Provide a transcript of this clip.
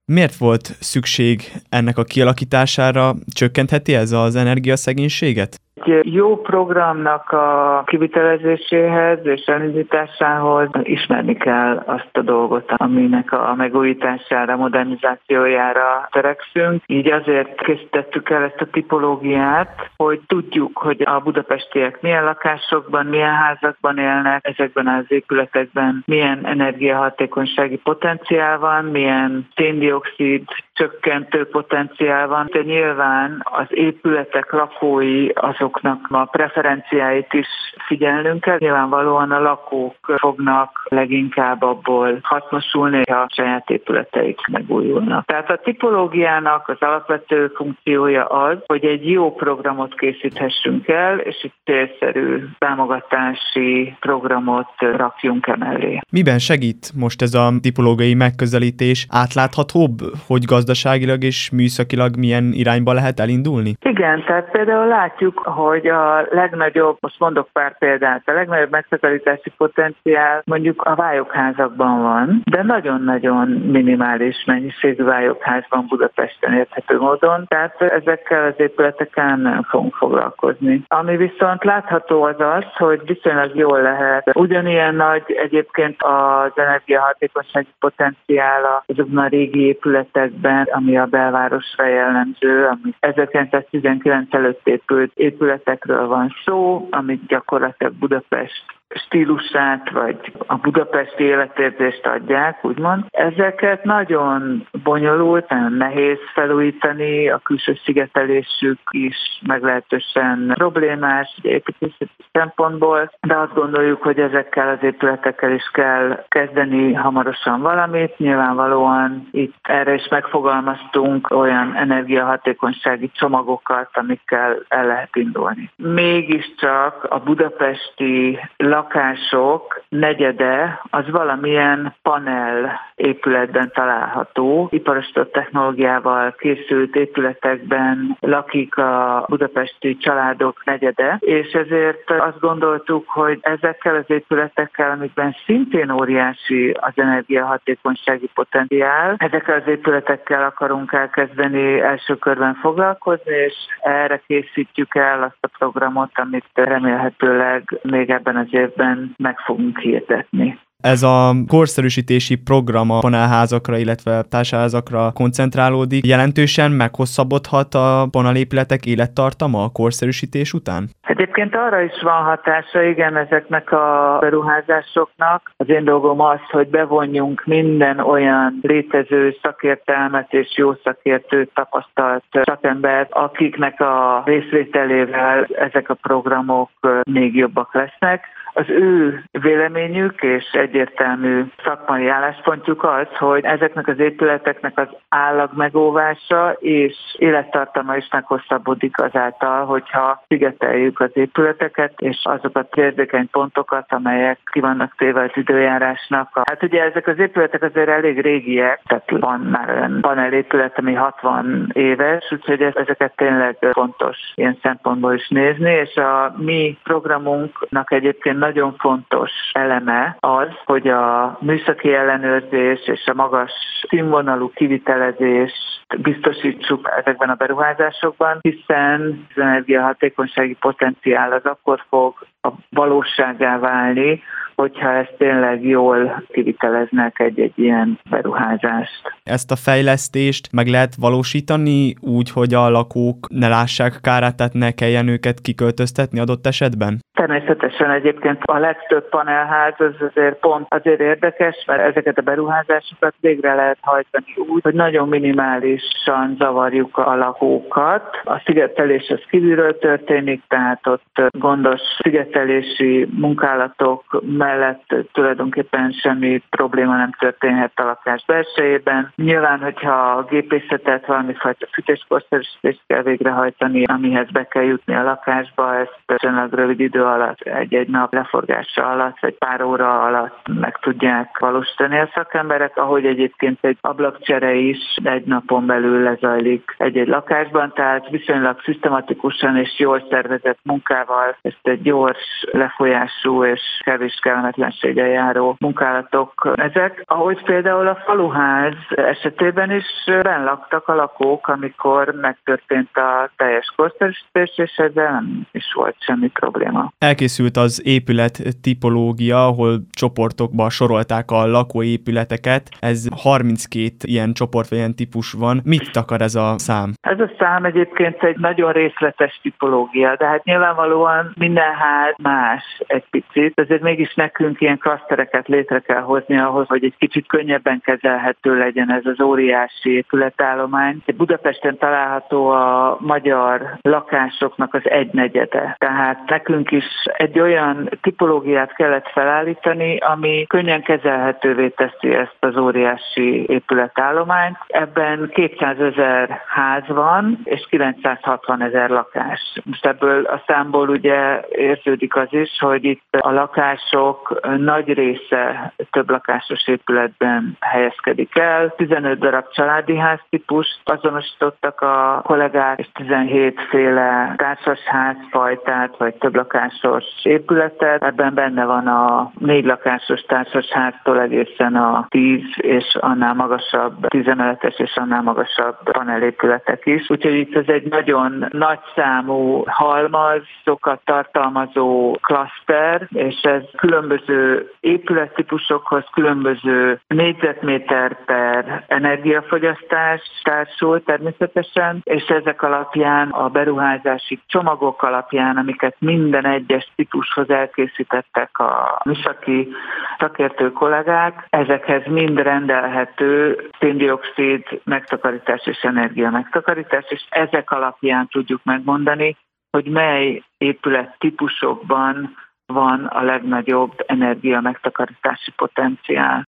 Miért volt szükség ennek a kialakítására? Csökkentheti ez az energiaszegénységet? Egy jó programnak a kivitelezéséhez és elindításához ismerni kell azt a dolgot, aminek a megújítására, modernizációjára törekszünk. Így azért készítettük el ezt a tipológiát, hogy tudjuk, hogy a budapestiek milyen lakásokban, milyen házakban élnek, ezekben az épületekben milyen energiahatékonysági potenciál van, milyen szén-dioxid csökkentő potenciál van. De nyilván az épületek lakói azoknak a preferenciáit is figyelnünk kell. Nyilvánvalóan a lakók fognak leginkább abból hasznosulni, ha a saját épületeik megújulnak. Tehát a tipológiának az alapvető funkciója az, hogy egy jó programot készíthessünk el, és egy célszerű támogatási programot rakjunk emellé. Miben segít most ez a tipológiai megközelítés? Átláthatóbb, hogy gazdaságilag és műszakilag milyen irányba lehet elindulni? Igen, tehát például látjuk, hogy a legnagyobb, most mondok pár példát, a legnagyobb megtakarítási potenciál mondjuk a vályokházakban van, de nagyon-nagyon minimális mennyiségű vályokház van Budapesten érthető módon, tehát ezekkel az épületekkel nem fogunk foglalkozni. Ami viszont látható az az, hogy viszonylag jól lehet. Ugyanilyen nagy egyébként az energiahatékonysági potenciála azokban a régi épületekben, ami a belvárosra jellemző, ami 1919 előtt épült épületekről van szó, amit gyakorlatilag Budapest stílusát, vagy a budapesti életérzést adják, úgymond. Ezeket nagyon bonyolult, nagyon nehéz felújítani, a külső szigetelésük is meglehetősen problémás építési szempontból, de azt gondoljuk, hogy ezekkel az épületekkel is kell kezdeni hamarosan valamit. Nyilvánvalóan itt erre is megfogalmaztunk olyan energiahatékonysági csomagokat, amikkel el lehet indulni. Mégiscsak a budapesti lakások negyede az valamilyen panel épületben található. Iparosított technológiával készült épületekben lakik a budapesti családok negyede, és ezért azt gondoltuk, hogy ezekkel az épületekkel, amikben szintén óriási az energiahatékonysági potenciál, ezekkel az épületekkel akarunk elkezdeni első körben foglalkozni, és erre készítjük el azt a programot, amit remélhetőleg még ebben az évben meg fogunk hirdetni. Ez a korszerűsítési program a panelházakra, illetve társasházakra koncentrálódik. Jelentősen meghosszabbodhat a panelépületek élettartama a korszerűsítés után? Egyébként arra is van hatása, igen, ezeknek a beruházásoknak. Az én dolgom az, hogy bevonjunk minden olyan létező szakértelmet és jó szakértőt, tapasztalt szakembert, akiknek a részvételével ezek a programok még jobbak lesznek. Az ő véleményük és egyértelmű szakmai álláspontjuk az, hogy ezeknek az épületeknek az állag megóvása és élettartama is meghosszabbodik azáltal, hogyha szigeteljük az épületeket, és azokat az érzékeny pontokat, amelyek ki vannak téve az időjárásnak. Hát ugye ezek az épületek azért elég régiek, tehát van már olyan panelépület, ami 60 éves, úgyhogy ezeket tényleg fontos ilyen szempontból is nézni, és a mi programunknak egyébként nagyon fontos eleme az, hogy a műszaki ellenőrzés és a magas színvonalú kivitelezést biztosítsuk ezekben a beruházásokban, hiszen az energiahatékonysági potenciál az akkor fog a valósággá válni, hogyha ezt tényleg jól kiviteleznek egy ilyen beruházást. Ezt a fejlesztést meg lehet valósítani úgy, hogy a lakók ne lássák kárát, tehát ne kelljen őket kiköltöztetni adott esetben? Természetesen egyébként a legtöbb panelház az azért pont azért érdekes, mert ezeket a beruházásokat végre lehet hajtani úgy, hogy nagyon minimálisan zavarjuk a lakókat. A szigetelés az kívülről történik, tehát ott gondos szigetelési munkálatok mellett tulajdonképpen semmi probléma nem történhet a lakás belsejében. Nyilván, hogyha a gépészetet, valamifajta fűtéskorszerűsítést kell végrehajtani, amihez be kell jutni a lakásba, ezt viszonylag rövid idő alatt, egy nap leforgása alatt, vagy pár óra alatt meg tudják valósítani a szakemberek, ahogy egyébként egy ablakcsere is egy napon belül lezajlik egy-egy lakásban, tehát viszonylag szisztematikusan és jól szervezett munkával ezt egy gyors, lefolyású és kevés kellemetlenséggel járó munkálatok ezek. Ahogy például a faluház esetében is benn laktak a lakók, amikor megtörtént a teljes korszerűsítés, és ezzel nem is volt semmi probléma. Elkészült az épület tipológia, ahol csoportokba sorolták a lakóépületeket. Ez 32 ilyen csoport vagy ilyen típus van. Mit takar ez a szám? Ez a szám egyébként egy nagyon részletes tipológia, de hát nyilvánvalóan minden ház más egy picit, ezért mégis nekünk ilyen klasztereket létre kell hozni ahhoz, hogy egy kicsit könnyebben kezelhető legyen ez az óriási épületállomány. Budapesten található a magyar lakásoknak az 1/4. Tehát nekünk is egy olyan tipológiát kellett felállítani, ami könnyen kezelhetővé teszi ezt az óriási épületállományt. Ebben 200 000 ház van, és 960 000 lakás. Most ebből a számból ugye érződik az is, hogy itt a lakások nagy része több lakásos épületben helyezkedik el. 15 darab családi háztípust azonosítottak a kollégák, és 17 féle társasházfajtát, vagy több lakásos épületet. Ebben benne van a 4 lakásos társasháztól egészen a 10 és annál magasabb, 10 emeletes és annál magasabb panelépületek is. Úgyhogy itt ez egy nagyon nagy számú halmaz, sokat tartalmazó klaszter, és ez különböző épülettípusokhoz különböző négyzetméter per energiafogyasztás társul természetesen, és ezek alapján a beruházási csomagok alapján, amiket minden egyes típushoz elkészítettek a műszaki szakértő kollégák, ezekhez mind rendelhető szén-dioxid megtakarítás és energia megtakarítás, és ezek alapján tudjuk megmondani, hogy mely épülettípusokban van a legnagyobb energia megtakarítási potenciál.